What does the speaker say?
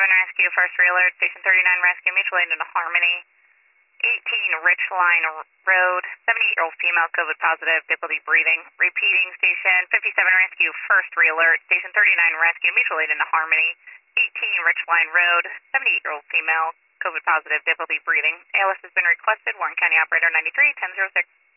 Rescue, first realert, Station 39 Rescue, mutual aid into Harmony. 18 Richline Road, 78-year-old female, COVID positive, difficulty breathing. Repeating, Station 57 Rescue, first realert, Station 39 Rescue, mutual aid into Harmony. 18 Richline Road, 78-year-old female, COVID positive, difficulty breathing. ALS has been requested, Warren County Operator 93, 1006.